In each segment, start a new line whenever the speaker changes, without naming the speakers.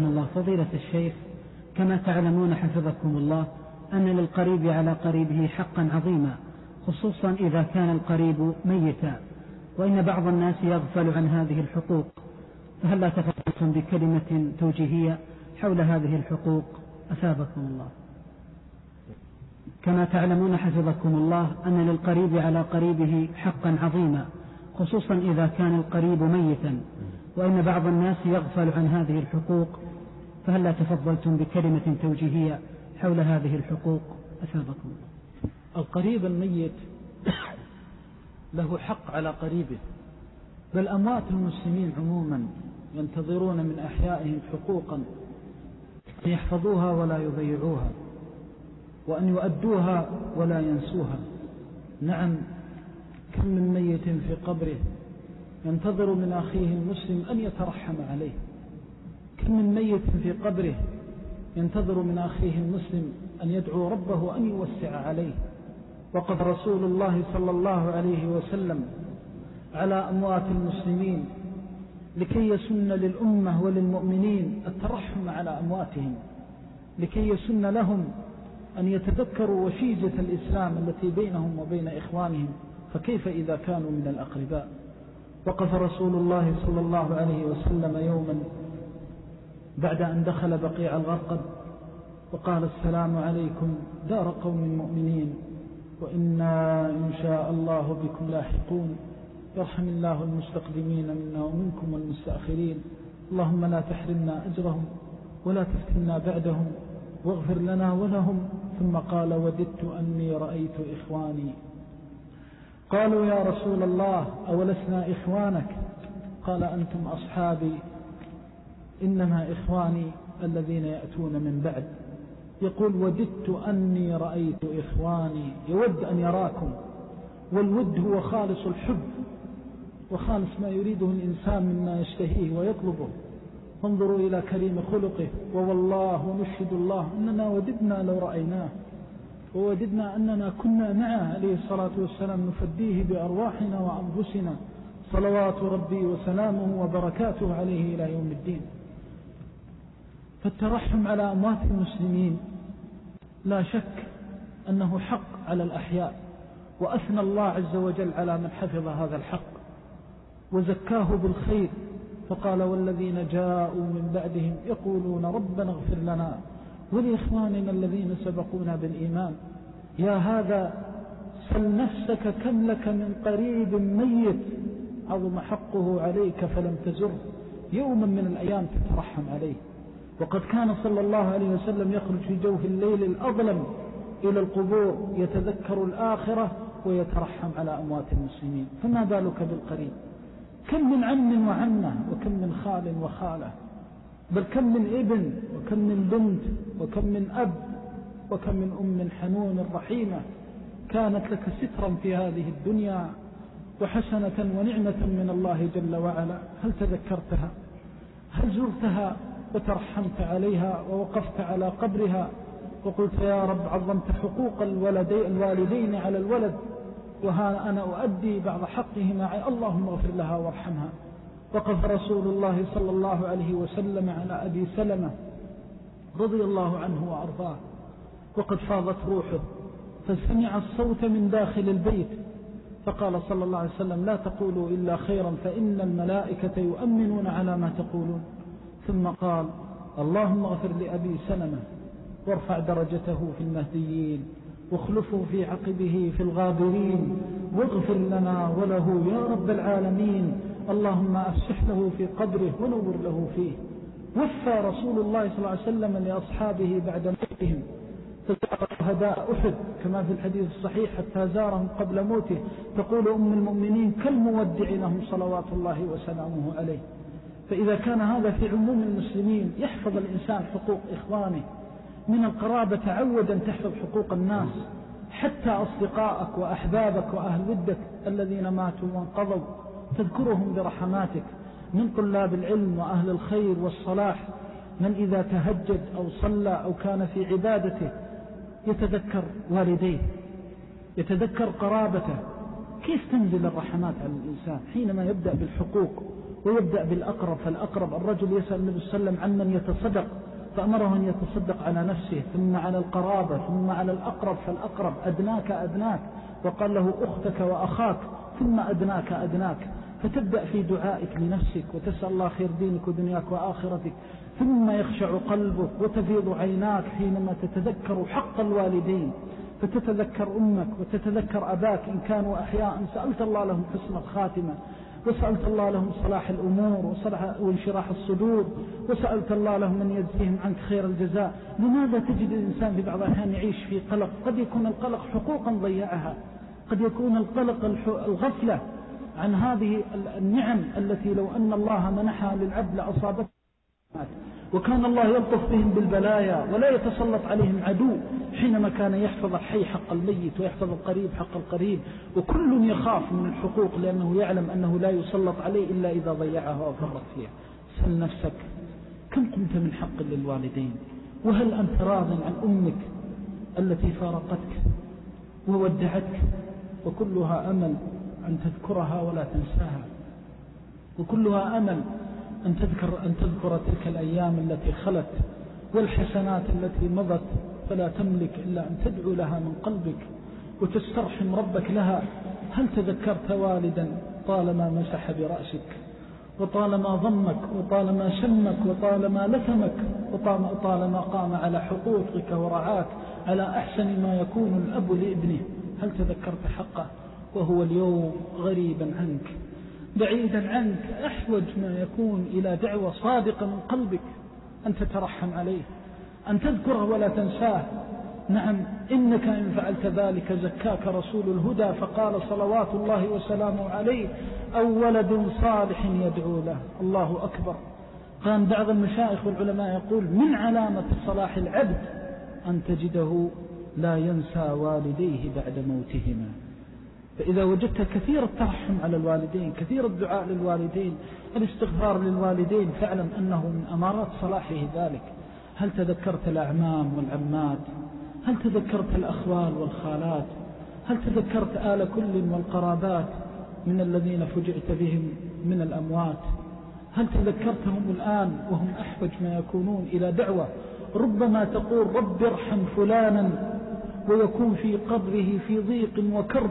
الله فضيلة الشيخ، كما تعلمون حفظكم الله أن للقريب على قريبه حقا عظيما، خصوصا إذا كان القريب ميتا، وإن بعض الناس يغفل عن هذه الحقوق، فهل لا تفضلتم بكلمة توجيهية حول هذه الحقوق أثابكم الله؟ كما تعلمون حفظكم الله أن للقريب على قريبه حقا عظيما، خصوصا إذا كان القريب ميتا، وإن بعض الناس يغفل عن هذه الحقوق، فهل لا تفضلتم بكلمة توجيهية حول هذه الحقوق أثابكم الله؟
القريب الميت له حق على قريبه، بل أموات المسلمين عموما ينتظرون من أحيائهم حقوقا أن يحفظوها ولا يضيعوها، وأن يؤدوها ولا ينسوها. نعم، كم من ميت في قبره ينتظر من أخيه المسلم أن يترحم عليه، كم من ميت في قبره ينتظر من أخيه المسلم أن يدعو ربه أن يوسع عليه. وقد رسول الله صلى الله عليه وسلم على أموات المسلمين لكي يسن للأمة وللمؤمنين الترحم على أمواتهم، لكي يسن لهم أن يتذكروا وشيجة الإسلام التي بينهم وبين إخوانهم، فكيف إذا كانوا من الأقرباء؟ وقف رسول الله صلى الله عليه وسلم يوما بعد أن دخل بقيع الغرقد وقال: السلام عليكم دار قوم مؤمنين، وإنا إن شاء الله بكم لاحقون، يرحم الله المستقدمين منا ومنكم والمستأخرين، اللهم لا تحرمنا أجرهم ولا تفتنا بعدهم واغفر لنا ولهم. ثم قال: وددت أني رأيت إخواني. قالوا: يا رسول الله أولسنا إخوانك؟ قال: أنتم أصحابي، إنما إخواني الذين يأتون من بعد. يقول: وددت أني رأيت إخواني، يود أن يراكم، والود هو خالص الحب وخالص ما يريده الإنسان مما يشتهيه ويطلبه. انظروا إلى كريم خلقه، ووالله نشهد الله أننا وددنا لو رأيناه، ووددنا أننا كنا معه عليه الصلاة والسلام نفديه بأرواحنا وأنفسنا، صلوات ربي وسلامه وبركاته عليه إلى يوم الدين. فالترحم على أموات المسلمين لا شك أنه حق على الأحياء، وأثنى الله عز وجل على من حفظ هذا الحق وزكاه بالخير، فقال: والذين جاءوا من بعدهم يقولون ربنا اغفر لنا ولإخواننا الذين سبقونا بالإيمان. يا هذا سل نفسك كم لك من قريب ميت عظم حقه عليك فلم تزر، يوما من الأيام تترحم عليه. وقد كان صلى الله عليه وسلم يخرج في جوف الليل الأظلم إلى القبور يتذكر الآخرة ويترحم على أموات المسلمين، فما بالك بالقريب؟ كم من عم وعمة، وكم من خال وخالة، بل كم من ابن وكم من بنت وكم من أب وكم من أم حنون رحيمة كانت لك سترا في هذه الدنيا وحسنة ونعمة من الله جل وعلا. هل تذكرتها؟ هل زرتها وترحمت عليها ووقفت على قبرها وقلت: يا رب عظمت حقوق الوالدين على الولد، وها أنا أؤدي بعض حقهما، اللهم اغفر لها وارحمها. وقف رسول الله صلى الله عليه وسلم على أبي سلمة رضي الله عنه وأرضاه وقد فاضت روحه، فسمع الصوت من داخل البيت، فقال صلى الله عليه وسلم: لا تقولوا إلا خيرا فإن الملائكة يؤمنون على ما تقولون. ثم قال: اللهم اغفر لأبي سلمة وارفع درجته في المهديين واخلفه في عقبه في الغابرين واغفر لنا وله يا رب العالمين، اللهم أفسح له في قبره ونور له فيه. وفى رسول الله صلى الله عليه وسلم لأصحابه بعد موتهم، فزار شهداء أحد كما في الحديث الصحيح حتى زارهم قبل موته، تقول أم المؤمنين: كالمودع لهم صلوات الله وسلامه عليه. فإذا كان هذا في عموم المسلمين، يحفظ الإنسان حقوق إخوانه من القرابة، تعود أن تحفظ حقوق الناس، حتى أصدقائك وأحبابك وأهل ودك الذين ماتوا وانقضوا تذكرهم برحماتك، من طلاب العلم وأهل الخير والصلاح، من إذا تهجد أو صلى أو كان في عبادته يتذكر والديه، يتذكر قرابته. كيف تنزل الرحمات على الإنسان حينما يبدأ بالحقوق ويبدأ بالأقرب، فالأقرب الرجل يسأل النبي صلى الله عليه وسلم عمن يتصدق فأمره أن يتصدق على نفسه، ثم على القرابة، ثم على الأقرب فالأقرب، أدناك أدناك، وقال له أختك وأخاك، ثم أدناك أدناك. فتبدأ في دعائك لنفسك وتسأل الله خير دينك ودنياك وآخرتك، ثم يخشع قلبك وتفيض عيناك حينما تتذكر حق الوالدين، فتتذكر أمك وتتذكر أباك إن كانوا أحياء، سألت الله لهم حسن الخاتمة، وسألت الله لهم صلاح الأمور وانشراح الصدور، وسألت الله لهم أن يجزيهم عنك خير الجزاء. لماذا تجد الإنسان في بعض الأحيان يعيش في قلق؟ قد يكون القلق حقوقا ضيعها، قد يكون القلق الغفلة عن هذه النعم التي لو أن الله منحها للعبد لأصابته، وكان الله يلطف بهم بالبلايا ولا يتسلط عليهم عدو، حينما كان يحفظ الحي حق الميت ويحفظ القريب حق القريب، وكل يخاف من الحقوق لأنه يعلم أنه لا يسلط عليه إلا إذا ضيعها وفرط فيها. سأل نفسك كم قمت من حق للوالدين؟ وهل أنت راض عن أمك التي فارقتك وودعتك؟ وكلها أمل أن تذكرها ولا تنساها، وكلها أمل أن تذكر تلك الأيام التي خلت والحسنات التي مضت، فلا تملك إلا أن تدعو لها من قلبك وتسترحم ربك لها. هل تذكرت والدا طالما مسح برأسك، وطالما ضمك، وطالما شمك، وطالما لثمك، وطالما قام على حقوقك ورعاك على أحسن ما يكون الأب لابنه؟ هل تذكرت حقه وهو اليوم غريبا عنك، بعيدا عنك، أحوج ما يكون إلى دعوة صادقة من قلبك أن تترحم عليه، أن تذكره ولا تنساه؟ نعم، إنك إن فعلت ذلك زكاك رسول الهدى، فقال صلوات الله وسلامه عليه: أو ولد صالح يدعو له. الله أكبر. كان بعض المشايخ والعلماء يقول: من علامة صلاح العبد أن تجده لا ينسى والديه بعد موتهما. فإذا وجدت كثير الترحم على الوالدين، كثير الدعاء للوالدين، الاستغفار للوالدين، فاعلم أنه من أمارات صلاحه ذلك. هل تذكرت الأعمام والعمات؟ هل تذكرت الأخوال والخالات؟ هل تذكرت آل كل والقرابات من الذين فجعت بهم من الأموات؟ هل تذكرتهم الآن وهم أحوج ما يكونون إلى دعوة؟ ربما تقول: رب ارحم فلانا، ويكون في قبره في ضيق وكرب،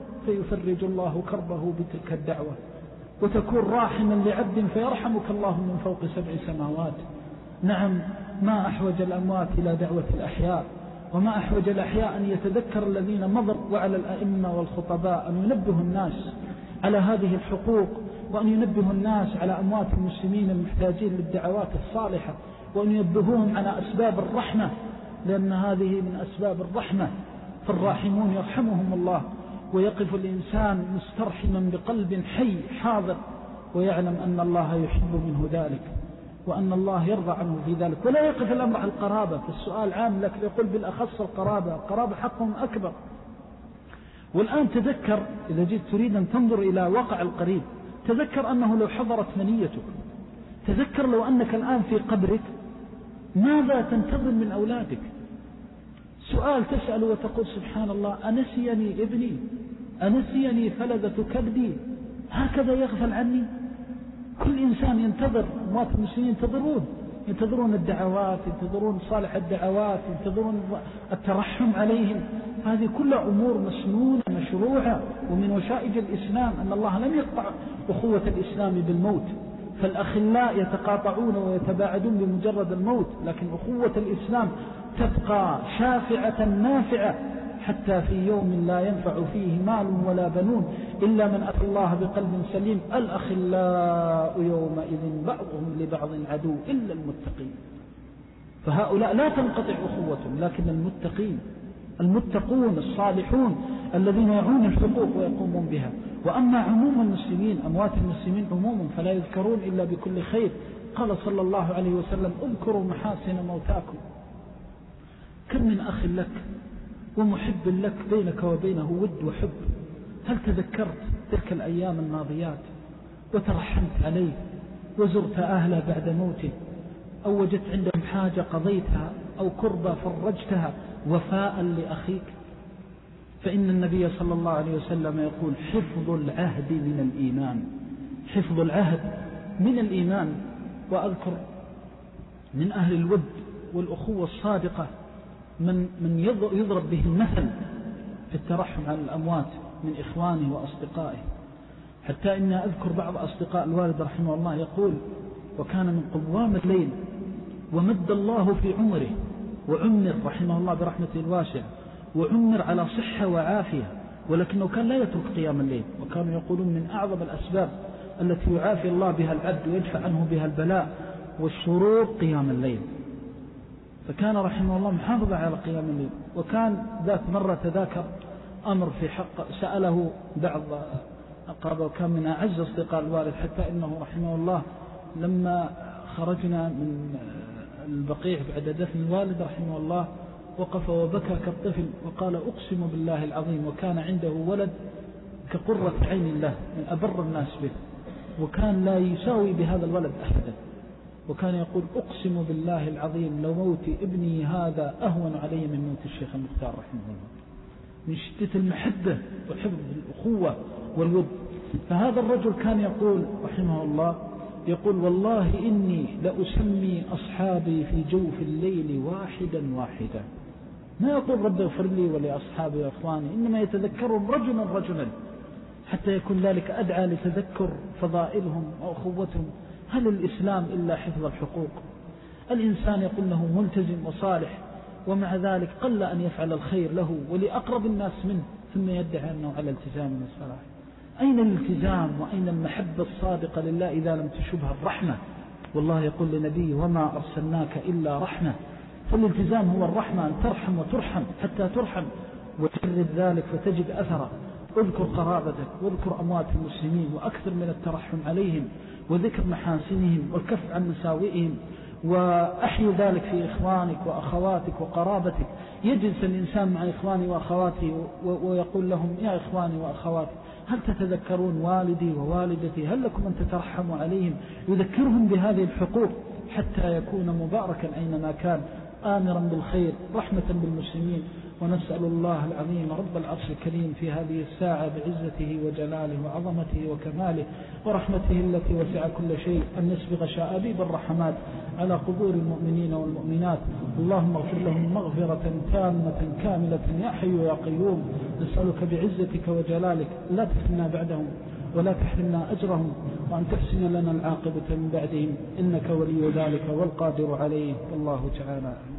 فيفرج الله كربه بتلك الدعوة، وتكون راحما لعبد فيرحمك الله من فوق 7 سماوات. نعم، ما أحوج الأموات إلى دعوة الأحياء، وما أحوج الأحياء أن يتذكر الذين مضوا، وعلى الأئمة والخطباء أن ينبه الناس على هذه الحقوق، وأن ينبه الناس على أموات المسلمين المحتاجين للدعوات الصالحة، وأن ينبهوهم على أسباب الرحمة، لأن هذه من أسباب الرحمة. فالراحمون يرحمهم الله، ويقف الإنسان مسترحما بقلب حي حاضر، ويعلم أن الله يحب منه ذلك، وأن الله يرضى عنه في ذلك. ولا يقف الأمر على القرابة، فالسؤال عام لك، يقول بالأخص القرابة حقهم أكبر. والآن تذكر، إذا جئت تريد أن تنظر إلى واقع القريب، تذكر أنه لو حضرت منيتك، تذكر لو أنك الآن في قبرك، ماذا تنتظر من أولادك؟ سؤال تسأل وتقول: سبحان الله، أنسيني ابني، أنسيني فلذة كبدي، هكذا يغفل عني؟ كل إنسان ينتظر، أموات المسلمين ينتظرون الدعوات، ينتظرون صالح الدعوات، ينتظرون الترحم عليهم. هذه كلها أمور مسنونة مشروعة، ومن وشائج الإسلام أن الله لم يقطع أخوة الإسلام بالموت، فالأخلاء يتقاطعون ويتباعدون بمجرد الموت، لكن أخوة الإسلام تبقى شافعة نافعة حتى في يوم لا ينفع فيه مال ولا بنون إلا من أتى الله بقلب سليم. الأخلاء يومئذ بعضهم لبعض عدو إلا المتقين. فهؤلاء لا تنقطع أخوتهم، لكن المتقون الصالحون الذين يعون الحقوق ويقومون بها. وأما عموم المسلمين، أموات المسلمين عموما، فلا يذكرون إلا بكل خير. قال صلى الله عليه وسلم: اذكروا محاسن موتاكم. كم من أخ لك ومحب لك بينك وبينه ود وحب، هل تذكرت تلك الأيام الماضيات وترحمت عليه وزرت أهله بعد موته، أو وجدت عندهم حاجة قضيتها، أو كربة فرجتها وفاء لأخيك؟ فإن النبي صلى الله عليه وسلم يقول: حفظ العهد من الإيمان. حفظ العهد من الإيمان. وأذكر من أهل الود والأخوة الصادقة من يضرب به المثل في الترحم على الأموات من إخوانه وأصدقائه، حتى إن أذكر بعض أصدقاء الوالد رحمه الله يقول: وكان من قوام الليل ومد الله في عمره وعمر رحمه الله برحمته الواسعة، وعمر على صحة وعافية، ولكنه كان لا يترك قيام الليل. وكانوا يقولون من أعظم الأسباب التي يعافي الله بها العبد ويدفع عنه بها البلاء والشرور قيام الليل. فكان رحمه الله محافظة على قيام الليل. وكان ذات مرة تذاكر أمر في حق سأله بعض أقربه، وكان من أعز أصدقاء الوالد، حتى إنه رحمه الله لما خرجنا من البقيع بعد دفن الوالد رحمه الله وقف وبكى كالطفل وقال: أقسم بالله العظيم. وكان عنده ولد كقرة عين له من أبر الناس به، وكان لا يساوي بهذا الولد أحدا. وكان يقول: أقسم بالله العظيم لو موت ابني هذا أهون علي من موت الشيخ المختار رحمه الله، من شدة المحبة وحفظ الأخوة والود. فهذا الرجل كان يقول رحمه الله، يقول: والله إني لأسمي أصحابي في جوف الليل واحدا واحدا. ما يقول رب اغفر لي ولأصحابي وأخواني، إنما يتذكرهم رجلا رجلا، حتى يكون ذلك أدعى لتذكر فضائلهم وأخوتهم. هل الإسلام إلا حفظ الحقوق؟ الإنسان يقول له ملتزم وصالح، ومع ذلك قل أن يفعل الخير له ولأقرب الناس منه، ثم يدعي أنه على التزام وصلاح. أين الالتزام وأين المحبة الصادقة لله إذا لم تشبه الرحمة؟ والله يقول لنبيه: وما أرسلناك إلا رحمة. فالالتزام هو الرحمة، أن ترحم وترحم حتى ترحم، وتجرب ذلك فتجد أثره. اذكر قرابتك واذكر أموات المسلمين، وأكثر من الترحم عليهم وذكر محاسنهم والكف عن مساوئهم، وأحيي ذلك في إخوانك وأخواتك وقرابتك. يجلس الإنسان مع إخواني وأخواتي ويقول لهم: يا إخواني وأخواتي، هل تتذكرون والدي ووالدتي؟ هل لكم أن تترحموا عليهم؟ يذكرهم بهذه الحقوق حتى يكون مباركا أينما كان، آمرا بالخير، رحمة بالمسلمين. ونسأل الله العظيم رب العرش الكريم في هذه الساعة بعزته وجلاله وعظمته وكماله ورحمته التي وسع كل شيء أن يسبغ شآبيب الرحمات على قبور المؤمنين والمؤمنات. اللهم اغفر لهم مغفرة تامة كاملة يا حي يا قيوم. نسألك بعزتك وجلالك لا تفتنا بعدهم ولا تحرمنا أجرهم، وأن تحسن لنا العاقبة من بعدهم، إنك ولي ذلك والقادر عليه. والله تعالى